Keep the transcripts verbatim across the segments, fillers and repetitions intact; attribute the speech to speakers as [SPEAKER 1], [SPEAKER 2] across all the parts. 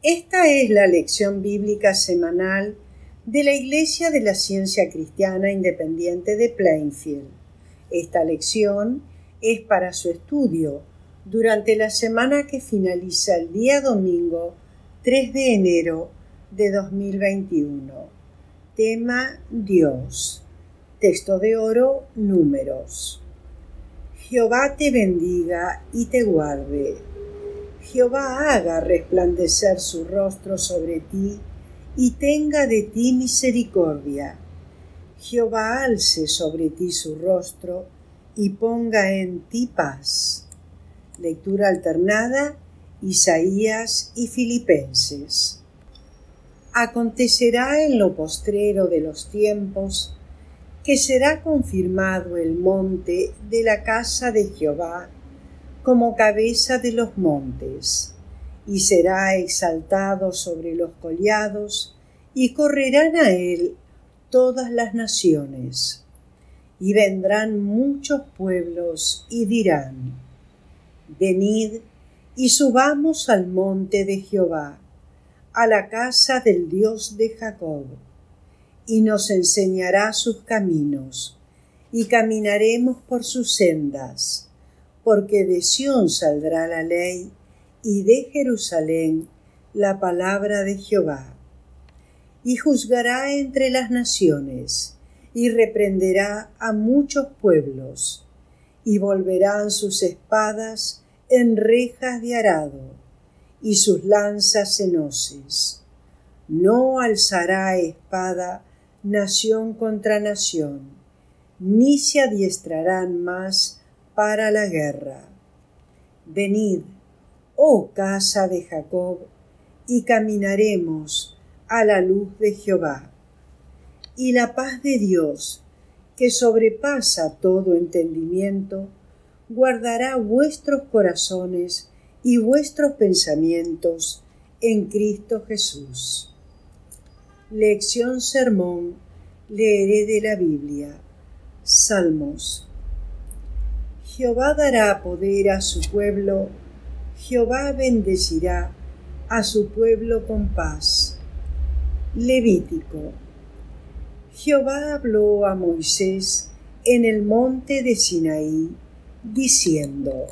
[SPEAKER 1] Esta es la lección bíblica semanal de la Iglesia de la Ciencia Cristiana Independiente de Plainfield. Esta lección es para su estudio durante la semana que finaliza el día domingo tres de enero de dos mil veintiuno. Tema: Dios. Texto de oro: Números. Jehová te bendiga y te guarde. Jehová haga resplandecer su rostro sobre ti y tenga de ti misericordia. Jehová alce sobre ti su rostro y ponga en ti paz. Lectura alternada: Isaías y Filipenses. Acontecerá en lo postrero de los tiempos que será confirmado el monte de la casa de Jehová como cabeza de los montes, y será exaltado sobre los collados, y correrán a él todas las naciones. Y vendrán muchos pueblos y dirán: Venid y subamos al monte de Jehová, a la casa del Dios de Jacob, y nos enseñará sus caminos, y caminaremos por sus sendas. Porque de Sión saldrá la ley, y de Jerusalén la palabra de Jehová. Y juzgará entre las naciones, y reprenderá a muchos pueblos, y volverán sus espadas en rejas de arado, y sus lanzas en hoces. No alzará espada nación contra nación, ni se adiestrarán más para la guerra. Venid, oh casa de Jacob, y caminaremos a la luz de Jehová. Y la paz de Dios, que sobrepasa todo entendimiento, guardará vuestros corazones y vuestros pensamientos en Cristo Jesús. Lección sermón: leeré de la Biblia. Salmos. Jehová dará poder a su pueblo, Jehová bendecirá a su pueblo con paz. Levítico. Jehová habló a Moisés en el monte de Sinaí, diciendo: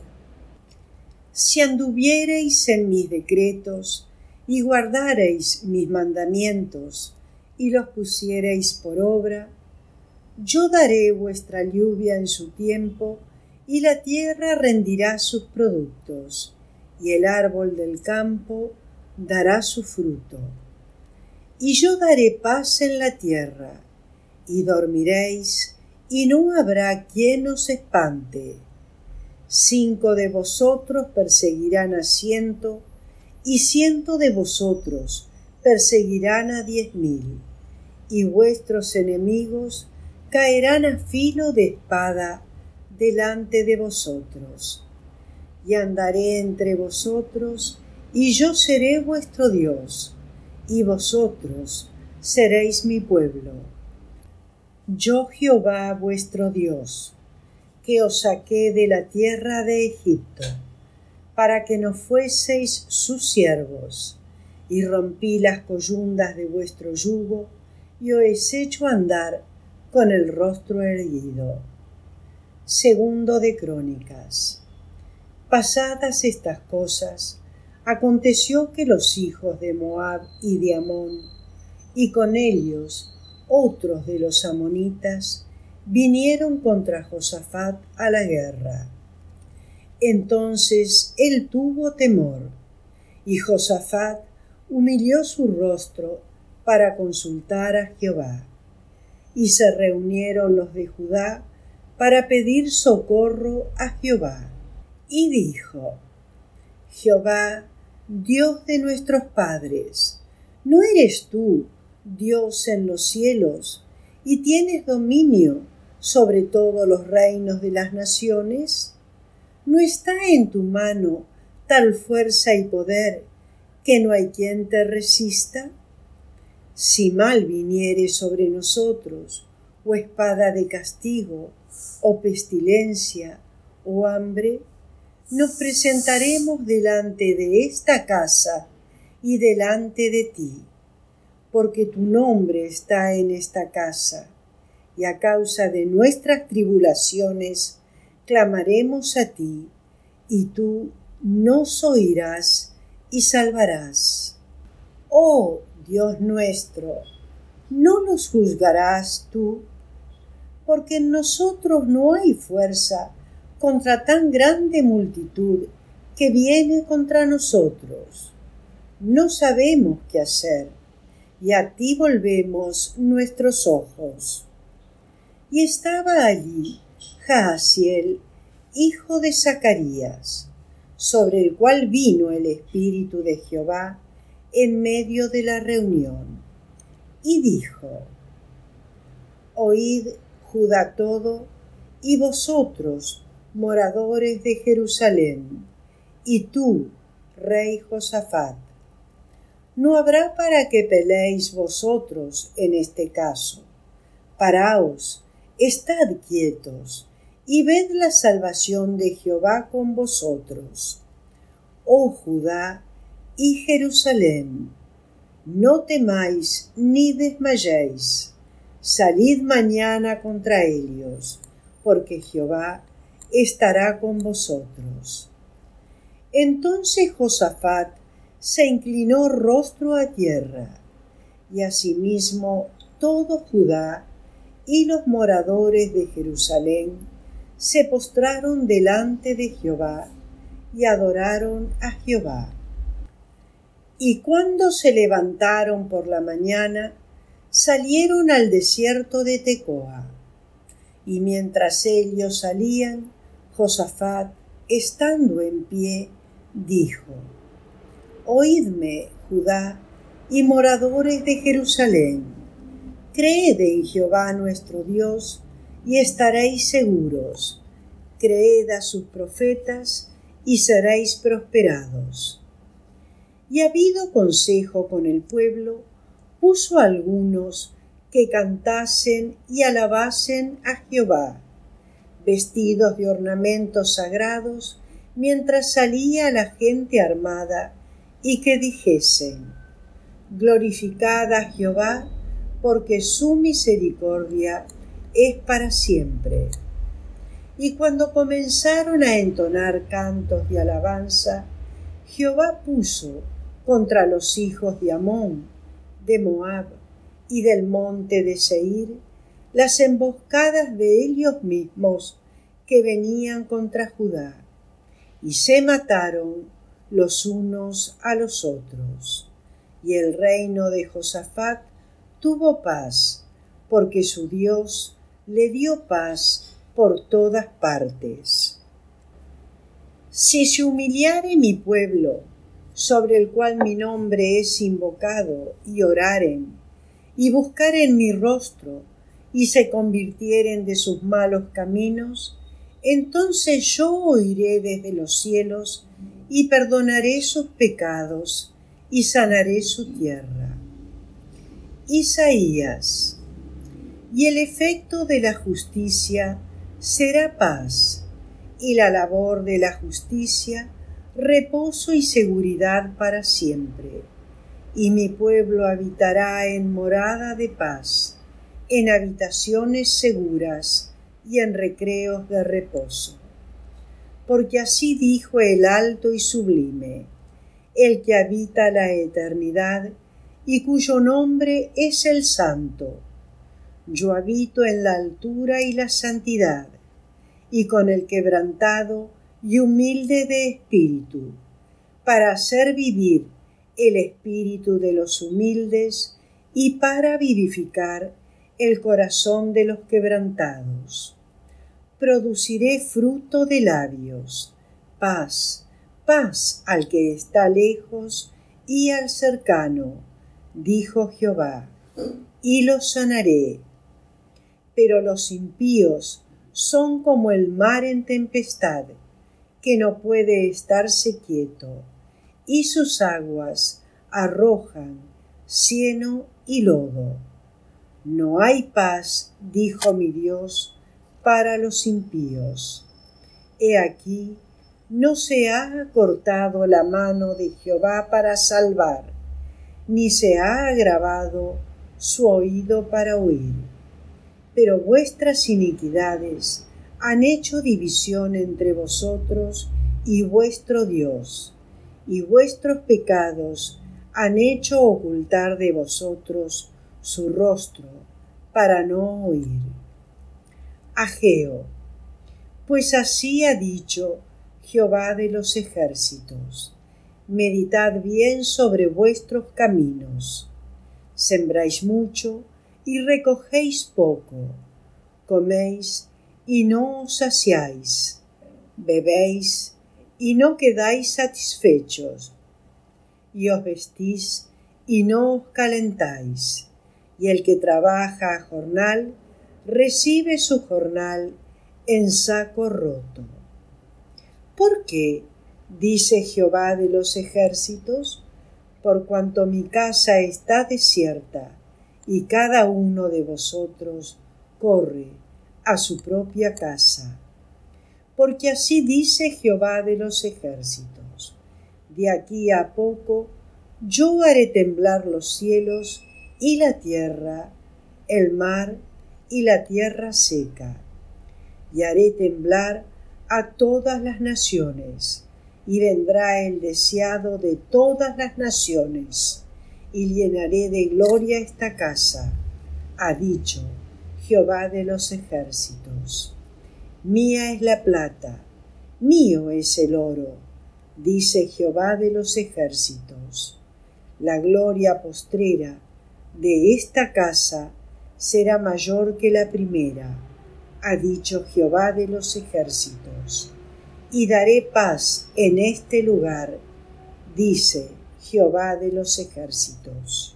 [SPEAKER 1] Si anduviereis en mis decretos, y guardareis mis mandamientos, y los pusiereis por obra, yo daré vuestra lluvia en su tiempo, y la tierra rendirá sus productos, y el árbol del campo dará su fruto. Y yo daré paz en la tierra, y dormiréis, y no habrá quien os espante. Cinco de vosotros perseguirán a ciento, y ciento de vosotros perseguirán a diez mil, y vuestros enemigos caerán a filo de espada delante de vosotros. Y andaré entre vosotros, y yo seré vuestro Dios, y vosotros seréis mi pueblo. Yo Jehová vuestro Dios, que os saqué de la tierra de Egipto, para que no fueseis sus siervos, y rompí las coyundas de vuestro yugo, y os he hecho andar con el rostro erguido. Segundo de Crónicas. Pasadas estas cosas, aconteció que los hijos de Moab y de Amón, y con ellos otros de los amonitas, vinieron contra Josafat a la guerra. Entonces él tuvo temor, y Josafat humilló su rostro para consultar a Jehová. Y se reunieron los de Judá para pedir socorro a Jehová. Y dijo: Jehová, Dios de nuestros padres, ¿no eres tú Dios en los cielos, y tienes dominio sobre todos los reinos de las naciones? ¿No está en tu mano tal fuerza y poder que no hay quien te resista? Si mal viniere sobre nosotros, o espada de castigo, o pestilencia, o hambre, nos presentaremos delante de esta casa y delante de ti, porque tu nombre está en esta casa, y a causa de nuestras tribulaciones clamaremos a ti, y tú nos oirás y salvarás. Oh Dios nuestro, ¿no nos juzgarás tú? Porque en nosotros no hay fuerza contra tan grande multitud que viene contra nosotros. No sabemos qué hacer, y a ti volvemos nuestros ojos. Y estaba allí Jaasiel, hijo de Zacarías, sobre el cual vino el Espíritu de Jehová en medio de la reunión, y dijo: Oíd, Judá todo, y vosotros, moradores de Jerusalén, y tú, rey Josafat. No habrá para que peleéis vosotros en este caso. Paraos, estad quietos, y ved la salvación de Jehová con vosotros. Oh Judá y Jerusalén, no temáis ni desmayéis. Salid mañana contra ellos, porque Jehová estará con vosotros. Entonces Josafat se inclinó rostro a tierra, y asimismo todo Judá y los moradores de Jerusalén se postraron delante de Jehová y adoraron a Jehová. Y cuando se levantaron por la mañana, salieron al desierto de Tecoa. Y mientras ellos salían, Josafat, estando en pie, dijo: Oídme, Judá y moradores de Jerusalén, creed en Jehová nuestro Dios y estaréis seguros. Creed a sus profetas y seréis prosperados. Y habido consejo con el pueblo, puso a algunos que cantasen y alabasen a Jehová, vestidos de ornamentos sagrados, mientras salía la gente armada, y que dijesen: Glorificad a Jehová, porque su misericordia es para siempre. Y cuando comenzaron a entonar cantos de alabanza, Jehová puso contra los hijos de Amón, de Moab y del monte de Seir las emboscadas de ellos mismos que venían contra Judá, y se mataron los unos a los otros. Y el reino de Josafat tuvo paz, porque su Dios le dio paz por todas partes. Si se humillare mi pueblo, sobre el cual mi nombre es invocado, y oraren, y buscaren mi rostro, y se convirtieren de sus malos caminos, entonces yo oiré desde los cielos, y perdonaré sus pecados, y sanaré su tierra. Isaías. Y el efecto de la justicia será paz, y la labor de la justicia reposo y seguridad para siempre. Y mi pueblo habitará en morada de paz, en habitaciones seguras y en recreos de reposo. Porque así dijo el alto y sublime, el que habita la eternidad y cuyo nombre es el Santo. Yo habito en la altura y la santidad, y con el quebrantado y humilde de espíritu, para hacer vivir el espíritu de los humildes y para vivificar el corazón de los quebrantados. Produciré fruto de labios, paz, paz al que está lejos y al cercano, dijo Jehová, y los sanaré. Pero los impíos son como el mar en tempestad, que no puede estarse quieto, y sus aguas arrojan cieno y lodo. No hay paz, dijo mi Dios, para los impíos. He aquí, no se ha acortado la mano de Jehová para salvar, ni se ha agravado su oído para oír. Pero vuestras iniquidades han hecho división entre vosotros y vuestro Dios, y vuestros pecados han hecho ocultar de vosotros su rostro para no oír. Ageo, pues así ha dicho Jehová de los ejércitos: meditad bien sobre vuestros caminos. Sembráis mucho y recogéis poco, coméis y no os saciáis, bebéis y no quedáis satisfechos, y os vestís y no os calentáis, y el que trabaja a jornal recibe su jornal en saco roto. ¿Por qué? Dice Jehová de los ejércitos: por cuanto mi casa está desierta, y cada uno de vosotros corre a su propia casa. Porque así dice Jehová de los ejércitos: de aquí a poco yo haré temblar los cielos y la tierra, el mar y la tierra seca, y haré temblar a todas las naciones, y vendrá el deseado de todas las naciones, y llenaré de gloria esta casa, ha dicho Jehová de los ejércitos. Mía es la plata, mío es el oro, dice Jehová de los ejércitos. La gloria postrera de esta casa será mayor que la primera, ha dicho Jehová de los ejércitos. Y daré paz en este lugar, dice Jehová de los ejércitos.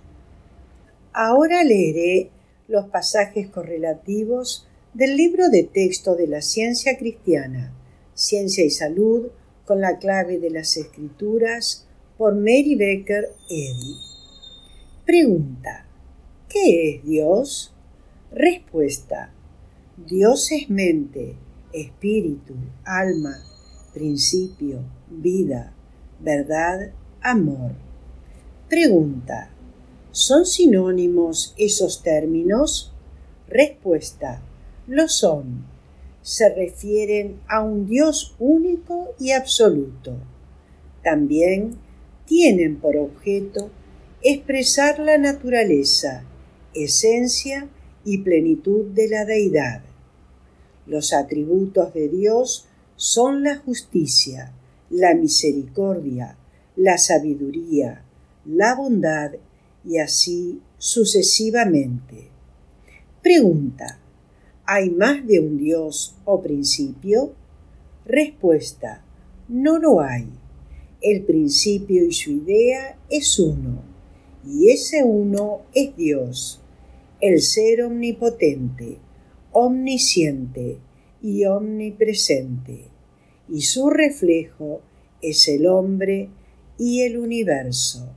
[SPEAKER 1] Ahora leeré los pasajes correlativos del libro de texto de la ciencia cristiana, Ciencia y Salud, con la clave de las Escrituras, por Mary Baker Eddy. Pregunta: ¿qué es Dios? Respuesta: Dios es mente, espíritu, alma, principio, vida, verdad, amor. Pregunta: ¿son sinónimos esos términos? Respuesta: lo son. Se refieren a un Dios único y absoluto. También tienen por objeto expresar la naturaleza, esencia y plenitud de la deidad. Los atributos de Dios son la justicia, la misericordia, la sabiduría, la bondad y así sucesivamente. Pregunta: ¿hay más de un Dios o principio? Respuesta: no lo hay. El principio y su idea es uno, y ese uno es Dios, el ser omnipotente, omnisciente y omnipresente, y su reflejo es el hombre y el universo.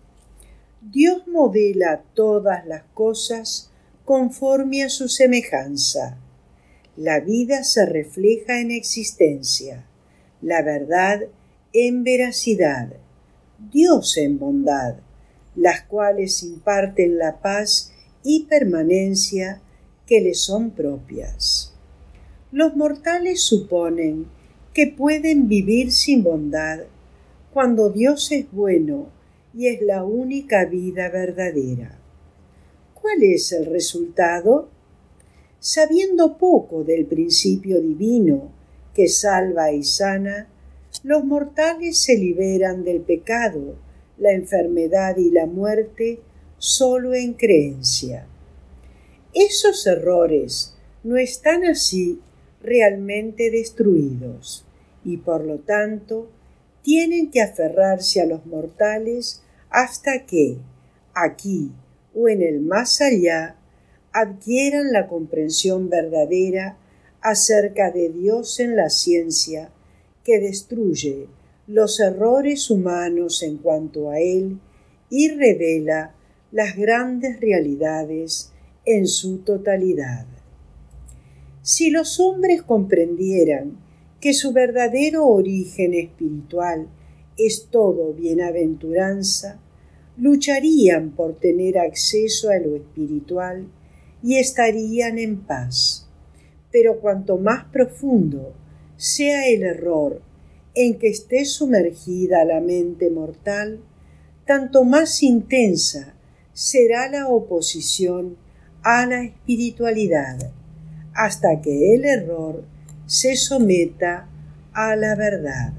[SPEAKER 1] Dios modela todas las cosas conforme a su semejanza. La vida se refleja en existencia, la verdad en veracidad, Dios en bondad, las cuales imparten la paz y permanencia que le son propias. Los mortales suponen que pueden vivir sin bondad cuando Dios es bueno y es la única vida verdadera. ¿Cuál es el resultado? Sabiendo poco del principio divino que salva y sana, los mortales se liberan del pecado, la enfermedad y la muerte solo en creencia. Esos errores no están así realmente destruidos y por lo tanto tienen que aferrarse a los mortales hasta que, aquí o en el más allá, adquieran la comprensión verdadera acerca de Dios en la ciencia que destruye los errores humanos en cuanto a Él y revela las grandes realidades en su totalidad. Si los hombres comprendieran que su verdadero origen espiritual es todo bienaventuranza, lucharían por tener acceso a lo espiritual y estarían en paz. Pero cuanto más profundo sea el error en que esté sumergida la mente mortal, tanto más intensa será la oposición a la espiritualidad, hasta que el error se someta a la verdad.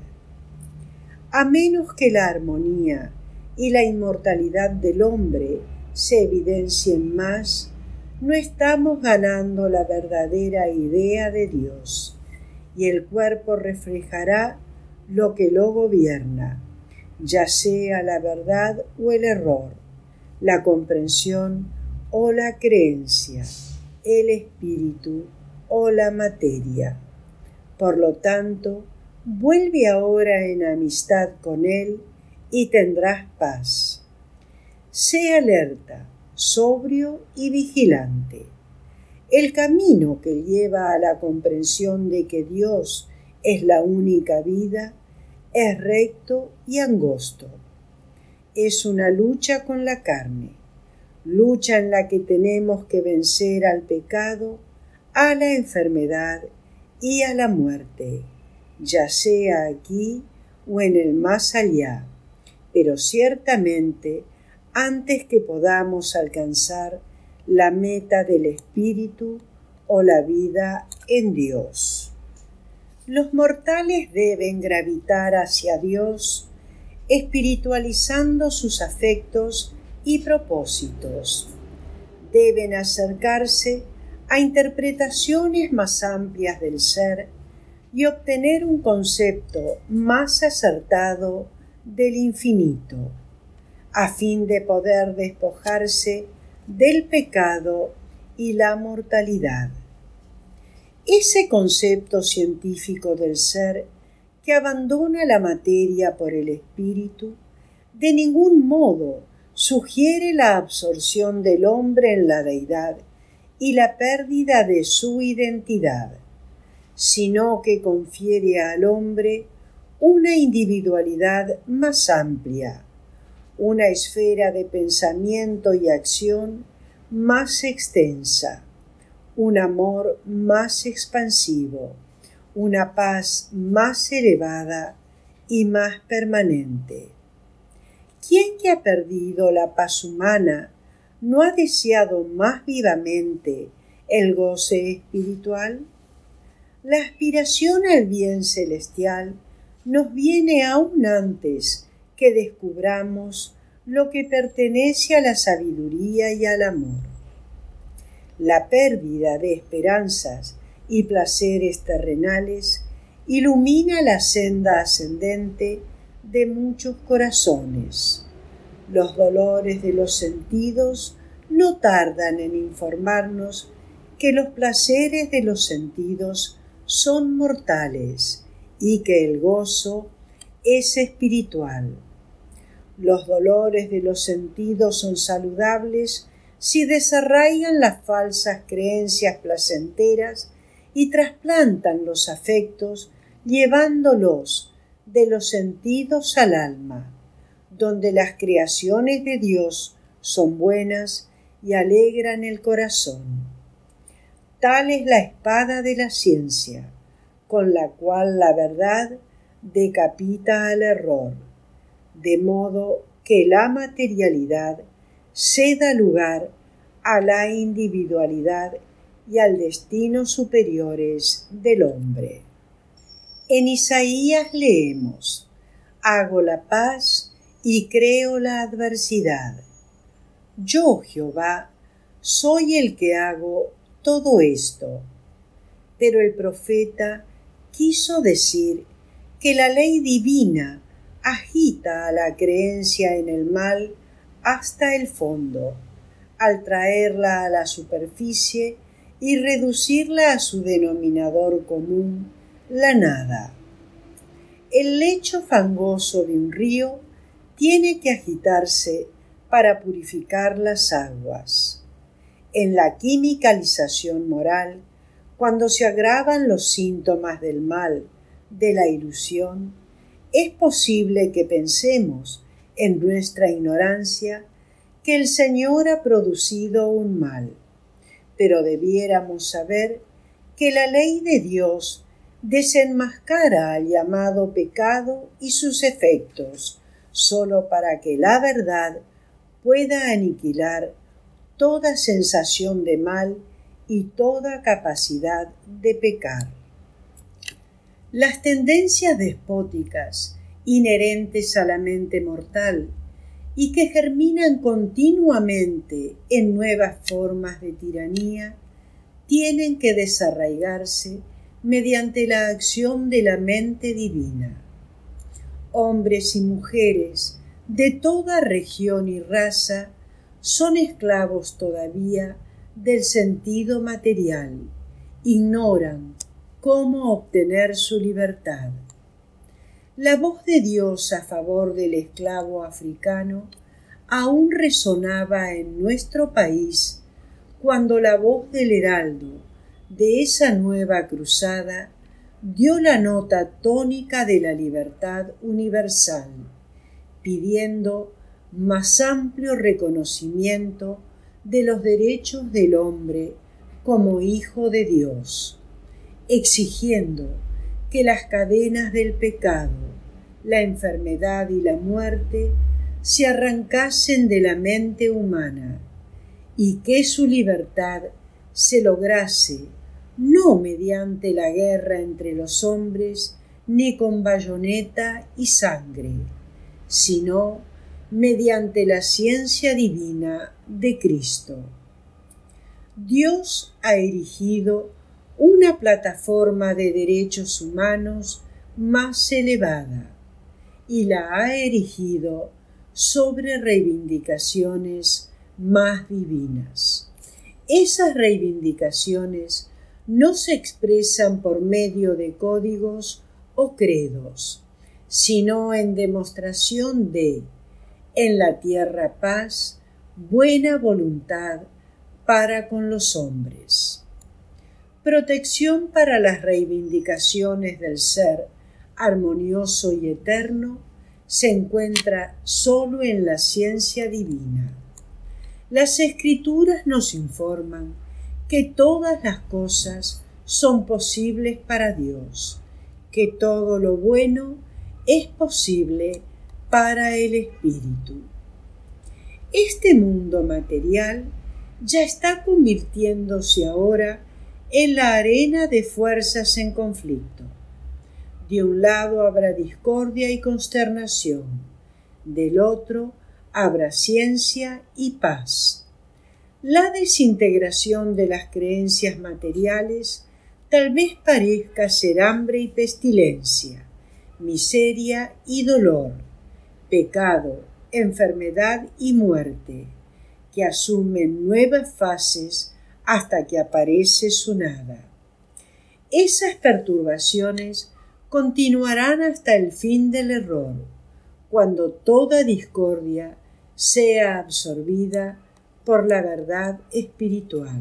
[SPEAKER 1] A menos que la armonía y la inmortalidad del hombre se evidencien más, no estamos ganando la verdadera idea de Dios, y el cuerpo reflejará lo que lo gobierna, ya sea la verdad o el error, la comprensión o la creencia, el espíritu o la materia. Por lo tanto, vuelve ahora en amistad con Él y tendrás paz. Sé alerta, sobrio y vigilante. El camino que lleva a la comprensión de que Dios es la única vida es recto y angosto. Es una lucha con la carne, lucha en la que tenemos que vencer al pecado, a la enfermedad y a la muerte, ya sea aquí o en el más allá, pero ciertamente antes que podamos alcanzar la meta del espíritu o la vida en Dios. Los mortales deben gravitar hacia Dios, espiritualizando sus afectos y propósitos. Deben acercarse a interpretaciones más amplias del ser y obtener un concepto más acertado del infinito, a fin de poder despojarse del pecado y la mortalidad. Ese concepto científico del ser que abandona la materia por el espíritu, de ningún modo sugiere la absorción del hombre en la deidad y la pérdida de su identidad, sino que confiere al hombre una individualidad más amplia, una esfera de pensamiento y acción más extensa, un amor más expansivo, una paz más elevada y más permanente. ¿Quién que ha perdido la paz humana no ha deseado más vivamente el goce espiritual? La aspiración al bien celestial nos viene aún antes que descubramos lo que pertenece a la sabiduría y al amor. La pérdida de esperanzas y placeres terrenales ilumina la senda ascendente de muchos corazones. Los dolores de los sentidos no tardan en informarnos que los placeres de los sentidos son mortales y que el gozo es espiritual. Los dolores de los sentidos son saludables si desarraigan las falsas creencias placenteras y trasplantan los afectos llevándolos de los sentidos al alma, donde las creaciones de Dios son buenas y alegran el corazón. Tal es la espada de la ciencia, con la cual la verdad decapita al error, de modo que la materialidad ceda lugar a la individualidad y al destino superiores del hombre. En Isaías leemos: hago la paz y creo la adversidad. Yo, Jehová, soy el que hago todo esto. Pero el profeta quiso decir que la ley divina agita a la creencia en el mal hasta el fondo, al traerla a la superficie y reducirla a su denominador común, la nada. El lecho fangoso de un río tiene que agitarse para purificar las aguas. En la quimicalización moral, cuando se agravan los síntomas del mal, de la ilusión, es posible que pensemos en nuestra ignorancia que el Señor ha producido un mal, pero debiéramos saber que la ley de Dios desenmascara al llamado pecado y sus efectos, solo para que la verdad pueda aniquilar toda sensación de mal y toda capacidad de pecar. Las tendencias despóticas inherentes a la mente mortal y que germinan continuamente en nuevas formas de tiranía, tienen que desarraigarse mediante la acción de la mente divina. Hombres y mujeres de toda región y raza son esclavos todavía del sentido material, ignoran cómo obtener su libertad. La voz de Dios a favor del esclavo africano aún resonaba en nuestro país cuando la voz del heraldo de esa nueva cruzada dio la nota tónica de la libertad universal, pidiendo más amplio reconocimiento de los derechos del hombre como hijo de Dios, exigiendo que las cadenas del pecado, la enfermedad y la muerte se arrancasen de la mente humana y que su libertad se lograse no mediante la guerra entre los hombres ni con bayoneta y sangre, sino mediante la ciencia divina de Cristo. Dios ha erigido una plataforma de derechos humanos más elevada y la ha erigido sobre reivindicaciones más divinas. Esas reivindicaciones no se expresan por medio de códigos o credos, sino en demostración de, en la tierra paz, buena voluntad para con los hombres. Protección para las reivindicaciones del ser armonioso y eterno se encuentra solo en la ciencia divina. Las Escrituras nos informan que todas las cosas son posibles para Dios, que todo lo bueno es posible para el Espíritu. Este mundo material ya está convirtiéndose ahora en la arena de fuerzas en conflicto. De un lado habrá discordia y consternación, del otro habrá ciencia y paz. La desintegración de las creencias materiales tal vez parezca ser hambre y pestilencia, miseria y dolor, pecado, enfermedad y muerte, que asumen nuevas fases hasta que aparece su nada. Esas perturbaciones continuarán hasta el fin del error, cuando toda discordia sea absorbida por la verdad espiritual.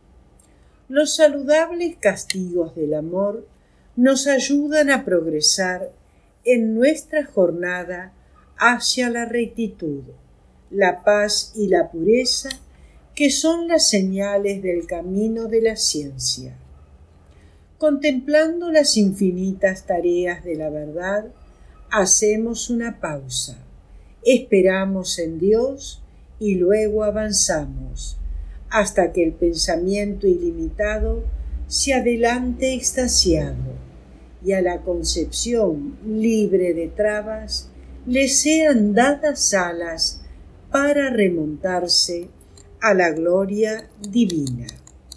[SPEAKER 1] Los saludables castigos del amor nos ayudan a progresar en nuestra jornada hacia la rectitud, la paz y la pureza, que son las señales del camino de la ciencia. Contemplando las infinitas tareas de la verdad, hacemos una pausa, esperamos en Dios y luego avanzamos, hasta que el pensamiento ilimitado se adelante extasiado y a la concepción libre de trabas le sean dadas alas para remontarse a la gloria divina.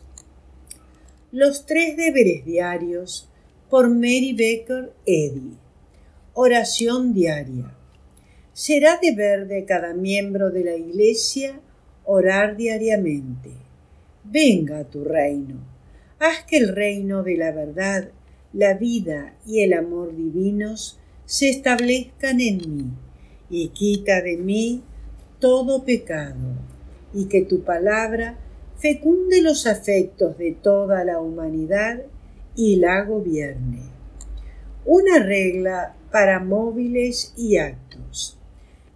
[SPEAKER 1] Los tres deberes diarios por Mary Baker Eddy. Oración diaria. Será deber de cada miembro de la Iglesia orar diariamente. Venga a tu reino. Haz que el reino de la verdad, la vida y el amor divinos se establezcan en mí y quita de mí todo pecado, y que tu palabra fecunde los afectos de toda la humanidad y la gobierne. Una regla para móviles y actos.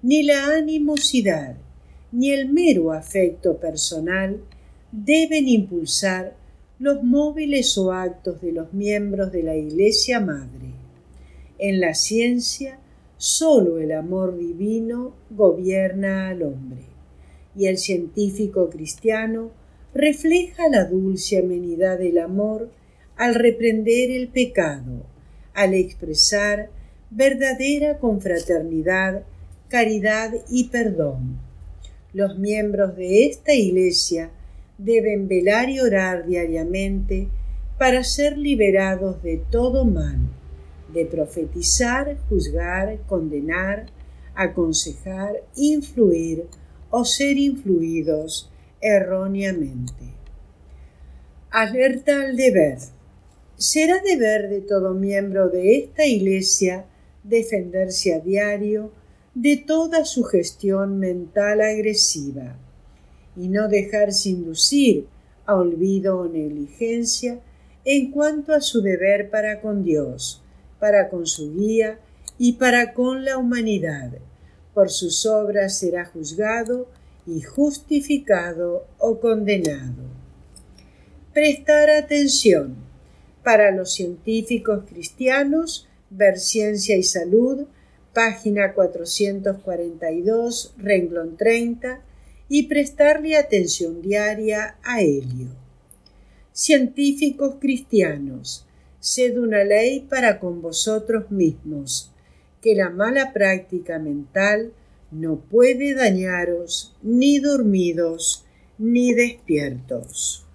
[SPEAKER 1] ni la animosidad, ni el mero afecto personal deben impulsar los móviles o actos de los miembros de la Iglesia Madre. En la ciencia, solo el amor divino gobierna al hombre, y el científico cristiano refleja la dulce amenidad del amor al reprender el pecado, al expresar verdadera confraternidad, caridad y perdón. Los miembros de esta Iglesia deben velar y orar diariamente para ser liberados de todo mal, de profetizar, juzgar, condenar, aconsejar, influir o ser influidos erróneamente. Alerta al deber. Será deber de todo miembro de esta Iglesia defenderse a diario de toda sugestión mental agresiva y no dejarse inducir a olvido o negligencia en cuanto a su deber para con Dios, para con su guía y para con la humanidad. Por sus obras será juzgado y justificado o condenado. Prestar atención. Para los científicos cristianos, ver Ciencia y Salud, página cuatrocientos cuarenta y dos, renglón treinta, y prestarle atención diaria a Helio. Científicos cristianos, sed una ley para con vosotros mismos, que la mala práctica mental no puede dañaros ni dormidos ni despiertos.